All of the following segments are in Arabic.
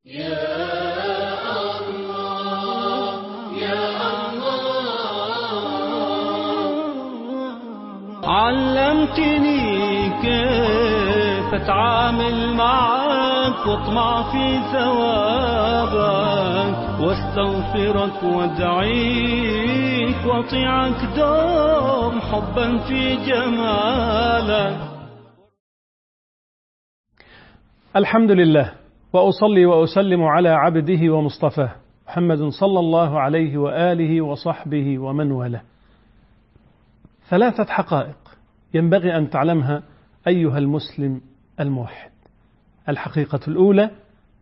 علمتني كيف اتعامل معك واطمع في ثوابك واستغفرك وادعيك واطيعك دوم حبا في جمالك. الحمد لله، وأصلي وأسلم على عبده ومصطفاه محمد صلى الله عليه وآله وصحبه ومن والاه. ثلاثة حقائق ينبغي أن تعلمها أيها المسلم الموحد. الحقيقة الأولى: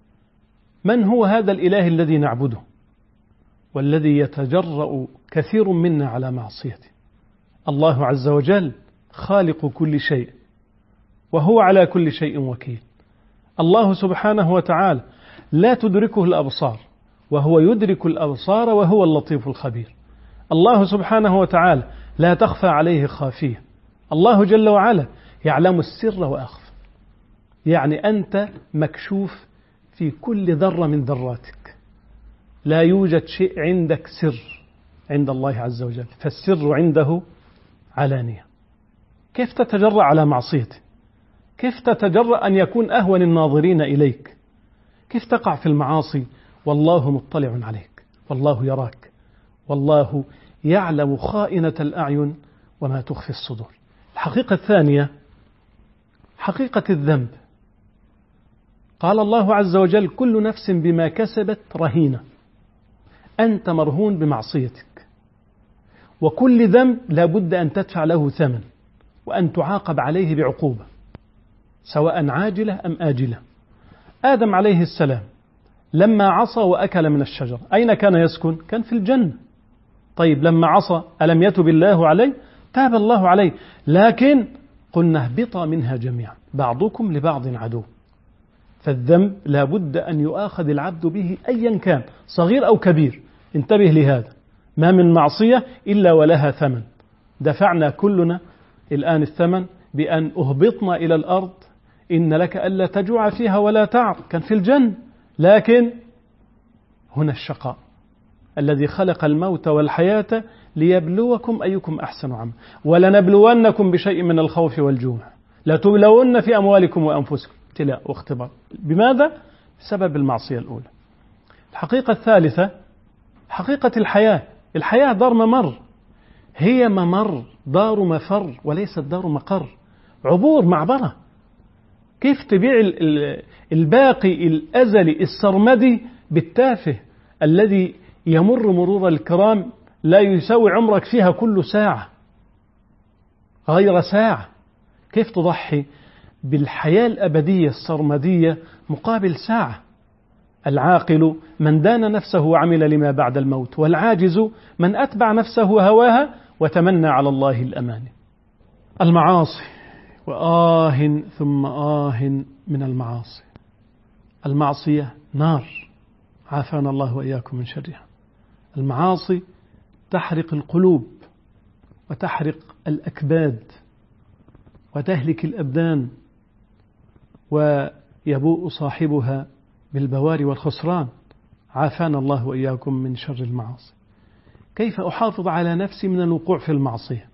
من هو هذا الإله الذي نعبده والذي يتجرأ كثير منا على معصيته؟ الله عز وجل خالق كل شيء وهو على كل شيء وكيل. الله سبحانه وتعالى لا تدركه الأبصار وهو يدرك الأبصار وهو اللطيف الخبير. الله سبحانه وتعالى لا تخفى عليه خافية. الله جل وعلا يعلم السر وأخفى، يعني أنت مكشوف في كل ذرة من ذراتك، لا يوجد شيء عندك سر عند الله عز وجل، فالسر عنده علانية. كيف تتجرأ على معصيته؟ كيف تتجرأ أن يكون أهون الناظرين إليك؟ كيف تقع في المعاصي والله مطلع عليك، والله يراك، والله يعلم خائنة الأعين وما تخفي الصدور. الحقيقة الثانية حقيقة الذنب. قال الله عز وجل: كل نفس بما كسبت رهينة. أنت مرهون بمعصيتك، وكل ذنب لابد أن تدفع له ثمن وأن تعاقب عليه بعقوبة، سواء عاجلة أم آجلة. آدم عليه السلام لما عصى وأكل من الشجر أين كان يسكن؟ كان في الجنة. طيب لما عصى ألم يتب الله عليه؟ تاب الله عليه، لكن قلنا اهبطا منها جميعا بعضكم لبعض عدو. فالذنب لابد أن يؤاخذ العبد به أيا كان، صغير أو كبير. انتبه لهذا، ما من معصية إلا ولها ثمن. دفعنا كلنا الآن الثمن بأن أهبطنا إلى الأرض، إن لك ألا تجوع فيها ولا تعر، كان في الجنة. لكن هنا الشقاء، الذي خلق الموت والحياة ليبلوكم أيكم أحسن عملا، ولنبلونكم بشيء من الخوف والجوع، لتبلون في أموالكم وأنفسكم، ابتلاء واختبار. بماذا؟ بسبب المعصية الأولى. الحقيقة الثالثة حقيقة الحياة. الحياة دار ممر، هي ممر، دار مفر وليست دار مقر، عبور، معبرة. كيف تبيع الباقي الأزلي السرمدي بالتافه الذي يمر مرور الكرام لا يساوي عمرك فيها كل ساعة غير ساعة؟ كيف تضحي بالحياة الأبدية السرمدية مقابل ساعة؟ العاقل من دان نفسه وعمل لما بعد الموت، والعاجز من أتبع نفسه هواها وتمنى على الله الأماني. المعاصي، وآه ثم آه من المعاصي. المعصية نار، عافانا الله وإياكم من شرها. المعاصي تحرق القلوب وتحرق الأكباد وتهلك الأبدان، ويبوء صاحبها بالبوار والخسران. عافانا الله وإياكم من شر المعاصي. كيف أحافظ على نفسي من الوقوع في المعصية؟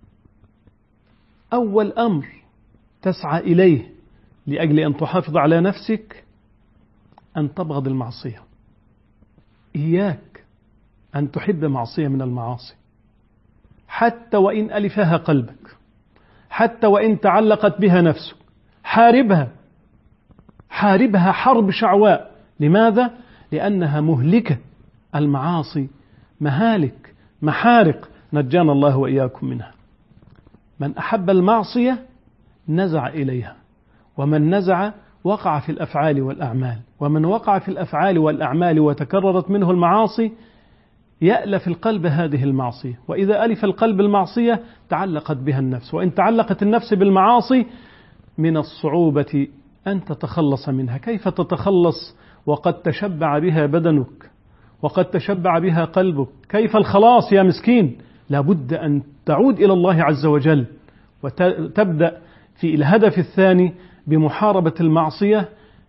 أول أمر تسعى إليه لأجل أن تحافظ على نفسك أن تبغض المعصية. إياك أن تحب معصية من المعاصي، حتى وإن ألفها قلبك، حتى وإن تعلقت بها نفسك. حاربها، حاربها حرب شعواء. لماذا؟ لأنها مهلكة. المعاصي مهالك، محارق، نجانا الله وإياكم منها. من أحب المعصية نزع إليها، ومن نزع وقع في الأفعال والأعمال، ومن وقع في الأفعال والأعمال وتكررت منه المعاصي يألف القلب هذه المعصية، وإذا ألف القلب المعصية تعلقت بها النفس، وإن تعلقت النفس بالمعاصي من الصعوبة أن تتخلص منها. كيف تتخلص وقد تشبع بها بدنك وقد تشبع بها قلبك؟ كيف الخلاص يا مسكين؟ لابد أن تعود إلى الله عز وجل وتبدأ في الهدف الثاني بمحاربة المعصية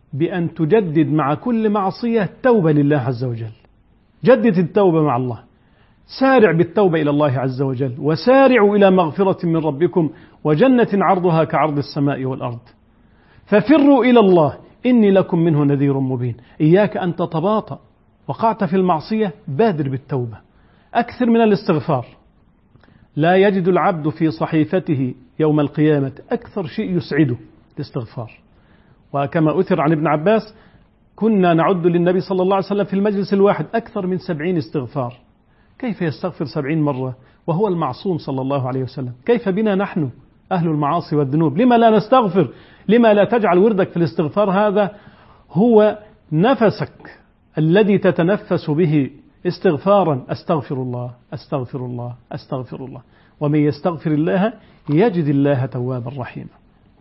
بأن تجدد مع كل معصية توبة لله عز وجل. جدد التوبة مع الله، سارع بالتوبة إلى الله عز وجل، وسارعوا إلى مغفرة من ربكم وجنة عرضها كعرض السماء والأرض. ففروا إلى الله إني لكم منه نذير مبين. إياك أن تتباطأ، وقعت في المعصية بادر بالتوبة، أكثر من الاستغفار. لا يجد العبد في صحيفته يوم القيامة أكثر شيء يسعده الاستغفار. وكما أثر عن ابن عباس كنا نعد للنبي صلى الله عليه وسلم في المجلس الواحد أكثر من 70 استغفار. كيف يستغفر 70 مرة وهو المعصوم صلى الله عليه وسلم؟ كيف بنا نحن أهل المعاصي والذنوب؟ لما لا نستغفر؟ لما لا تجعل وردك في الاستغفار هذا هو نفسك الذي تتنفس به استغفارا؟ أستغفر الله أستغفر الله أستغفر الله. ومن يستغفر الله يجد الله توابا رحيما.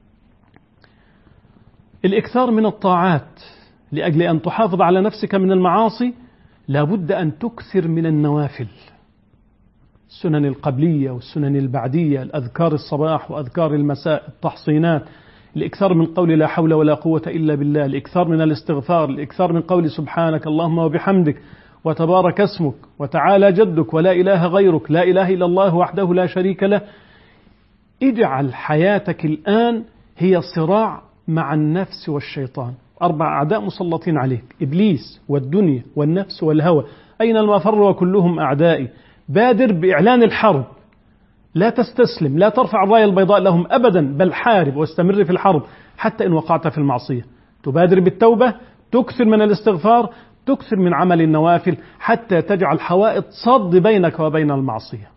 الإكثار من الطاعات لأجل أن تحافظ على نفسك من المعاصي لابد أن تكثر من النوافل، السنن القبلية والسنن البعدية، الأذكار الصباح وأذكار المساء، التحصينات، الإكثار من قول لا حول ولا قوة إلا بالله، الإكثار من الاستغفار، الإكثار من قول سبحانك اللهم وبحمدك وتبارك اسمك وتعالى جدك ولا إله غيرك، لا إله إلا الله وحده لا شريك له. اجعل حياتك الآن هي صراع مع النفس والشيطان، 4 أعداء مسلطين عليك، إبليس والدنيا والنفس والهوى، أين المفر وكلهم أعدائي. بادر بإعلان الحرب، لا تستسلم، لا ترفع الراية البيضاء لهم أبدا، بل حارب واستمر في الحرب حتى إن وقعت في المعصية. تبادر بالتوبة، تكثر من الاستغفار، تكثر من عمل النوافل حتى تجعل حوائط صد بينك وبين المعصية.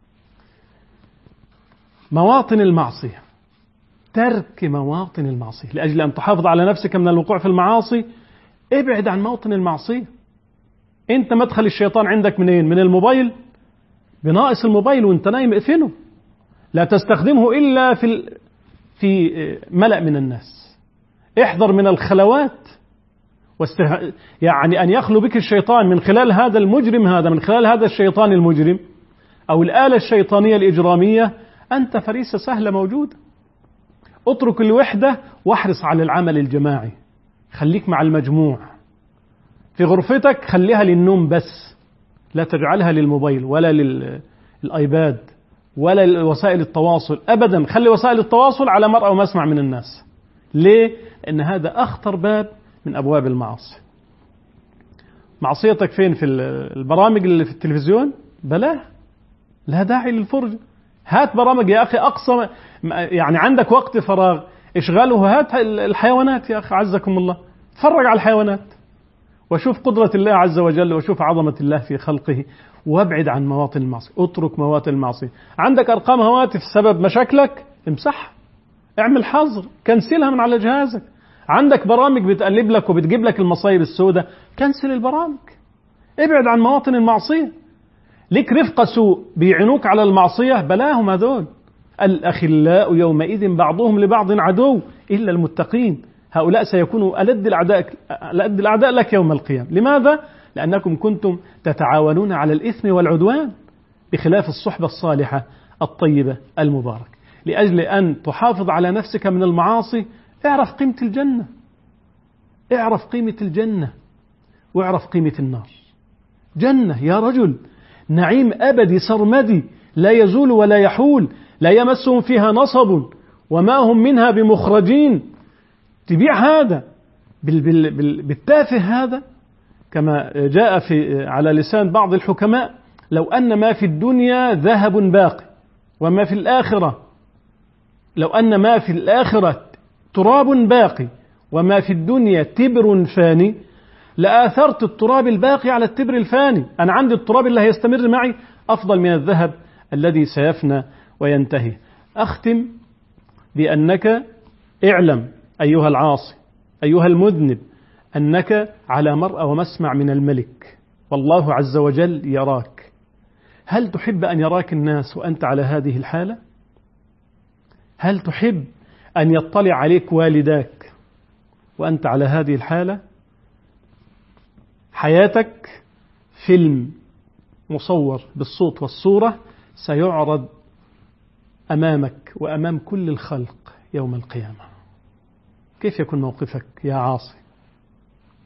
مواطن المعصية، ترك مواطن المعصية لأجل أن تحافظ على نفسك من الوقوع في المعاصي. ابعد عن موطن المعصية. انت مدخل الشيطان عندك منين؟ من الموبايل. بناقص الموبايل وانت نايم اقفله، لا تستخدمه إلا في ملأ من الناس. احذر من الخلوات، يعني أن يخلو بك الشيطان من خلال هذا المجرم، هذا من خلال هذا الشيطان المجرم أو الآلة الشيطانية الإجرامية. أنت فريسة سهلة موجودة. اترك الوحدة واحرص على العمل الجماعي. خليك مع المجموع. في غرفتك خليها للنوم بس، لا تجعلها للموبايل ولا للآيباد ولا وسائل التواصل أبدا. خلي وسائل التواصل على مرأى ومسمع من الناس. ليه؟ لأن هذا أخطر باب من أبواب المعاصي. معصيتك فين؟ في البرامج اللي في التلفزيون؟ بلاه، لا داعي للفرجة. هات برامج يا أخي أقصى، يعني عندك وقت فراغ اشغله، هات الحيوانات يا أخي عزكم الله، تفرج على الحيوانات وشوف قدرة الله عز وجل وشوف عظمة الله في خلقه، وابعد عن مواطن المعصية. اترك مواطن المعصية. عندك أرقام هواتف سبب مشاكلك، امسحها، اعمل حظر، كنسلها من على جهازك. عندك برامج بتقلب لك وبتجيب لك المصايب السوداء، كنسل البرامج. ابعد عن مواطن المعصية. ليك رفقة سوء بيعينوك على المعصية، بلاهم هذول. الأخلاء يومئذ بعضهم لبعض عدو إلا المتقين. هؤلاء سيكونوا ألد الأعداء لك يوم القيامة. لماذا؟ لأنكم كنتم تتعاونون على الإثم والعدوان بخلاف الصحبة الصالحة الطيبة المباركة. لأجل أن تحافظ على نفسك من المعاصي اعرف قيمة الجنة، اعرف قيمة الجنة، واعرف قيمة النار. جنة يا رجل نعيم أبدي سرمدي لا يزول ولا يحول، لا يمسهم فيها نصب وما هم منها بمخرجين. تبيع هذا بالتافه هذا؟ كما جاء على لسان بعض الحكماء: لو أن ما في الدنيا ذهب باقي وما في الآخرة، لو أن ما في الآخرة تراب باقي وما في الدنيا تبر فاني لآثرت التراب الباقي على التبر الفاني. أنا عندي التراب اللي هيستمر معي أفضل من الذهب الذي سيفنى وينتهي. أختم بأنك اعلم أيها العاصي أيها المذنب أنك على مرأى ومسمع من الملك، والله عز وجل يراك. هل تحب أن يراك الناس وأنت على هذه الحالة؟ هل تحب أن يطلع عليك والداك وأنت على هذه الحالة؟ حياتك فيلم مصور بالصوت والصورة سيعرض أمامك وأمام كل الخلق يوم القيامة. كيف يكون موقفك يا عاصي؟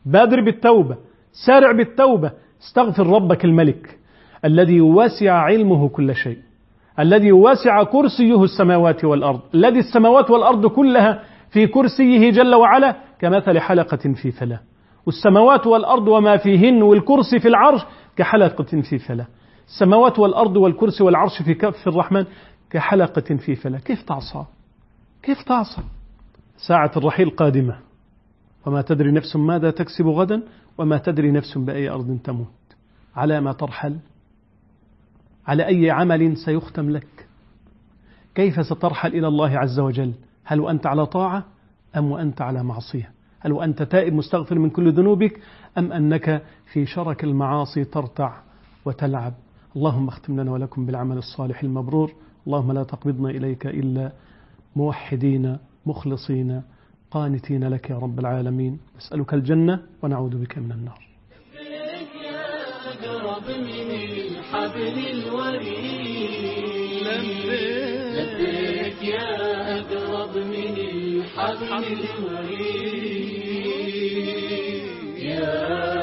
بادر بالتوبة، سارع بالتوبة، استغفر ربك الملك الذي وسع علمه كل شيء، الذي وسع كرسيه السماوات والأرض، الذي السماوات والأرض كلها في كرسيه جل وعلا كمثل حلقة في فلاة، والسماوات والأرض وما فيهن والكرسي في العرش كحلقة في فلاة، السماوات والأرض والكرسي والعرش في كف الرحمن كحلقة في فلاة. كيف تعصى؟ كيف تعصى؟ ساعة الرحيل قادمة، وما تدري نفس ماذا تكسب غدا، وما تدري نفس بأي أرض تموت. على ما ترحل؟ على أي عمل سيختم لك؟ كيف سترحل إلى الله عز وجل؟ هل وأنت على طاعة أم وأنت على معصية؟ هل وأنت تائب مستغفر من كل ذنوبك أم أنك في شرك المعاصي ترتع وتلعب؟ اللهم اختم لنا ولكم بالعمل الصالح المبرور. اللهم لا تقبضنا إليك إلا موحدين مخلصين قانتين لك يا رب العالمين. نسألك الجنة ونعوذ بك من النار. لبيك يا أقرب من الحبل الوريد، لبيك يا أقرب من الحبل الوريد، يا